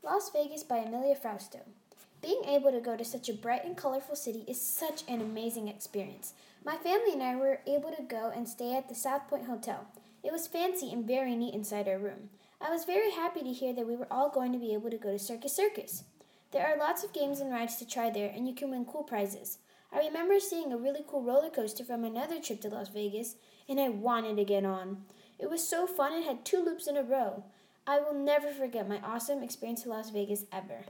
Las Vegas by Amelia Frausto. Being able to go to such a bright and colorful city is such an amazing experience. My family and I were able to go and stay at the South Point Hotel. It was fancy and very neat inside our room. I was very happy to hear that we were all going to be able to go to Circus Circus. There are lots of games and rides to try there, and you can win cool prizes. I remember seeing a really cool roller coaster from another trip to Las Vegas, and I wanted to get on. It was so fun and had 2 loops in a row. I will never forget my awesome experience in Las Vegas ever.